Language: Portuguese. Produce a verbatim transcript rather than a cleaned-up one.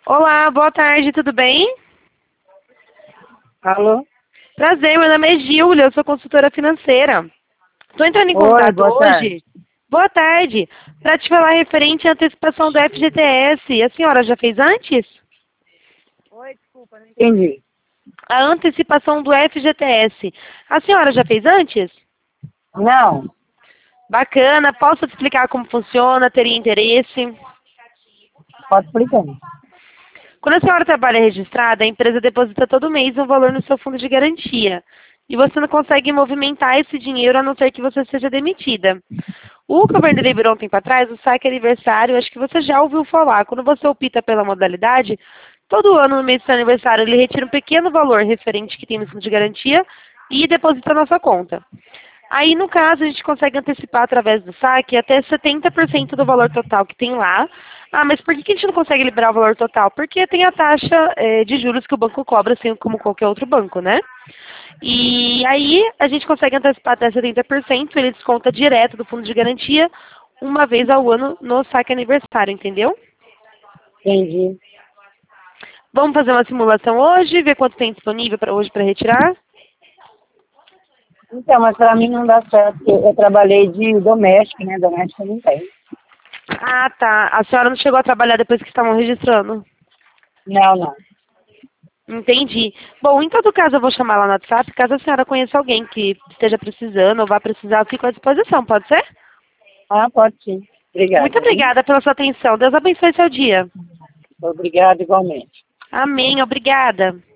Olá, boa tarde, tudo bem? Alô? Prazer, meu nome é Gília, eu sou consultora financeira. Estou entrando em Oi, contato boa tarde. hoje, boa tarde, para te falar referente à antecipação do F G T S. A senhora já fez antes? Oi, desculpa, não entendi. A antecipação do F G T S. A senhora já fez antes? Não, Bacana, posso te explicar como funciona, teria interesse? pode explicar. Quando a senhora trabalha registrada, a empresa deposita todo mês um valor no seu fundo de garantia. E você não consegue movimentar esse dinheiro a não ser que você seja demitida. O governo liberou um tempo atrás o saque aniversário, acho que você já ouviu falar. Quando você opta pela modalidade, todo ano no mês do seu aniversário ele retira um pequeno valor referente que tem no fundo de garantia e deposita na sua conta. Aí, no caso, a gente consegue antecipar através do saque até setenta por cento do valor total que tem lá. Ah, mas por que que a gente não consegue liberar o valor total? Porque tem a taxa eh, de juros que o banco cobra, assim como qualquer outro banco, né? E aí, a gente consegue antecipar até setenta por cento, ele desconta direto do fundo de garantia, uma vez ao ano no saque aniversário, entendeu? Entendi. Vamos fazer uma simulação hoje, ver quanto tem disponível para hoje para retirar? Então, mas para mim não dá certo, porque eu trabalhei de doméstico, né? Doméstico não tem. Ah, tá. A senhora não chegou a trabalhar depois que estavam registrando? Não, não. Entendi. Bom, em todo caso eu vou chamar lá no WhatsApp, caso a senhora conheça alguém que esteja precisando ou vá precisar, eu fico à disposição, pode ser? Ah, pode sim. Muito Obrigada, viu? obrigada pela sua atenção. Deus abençoe seu dia. Obrigado igualmente. Amém. Obrigada.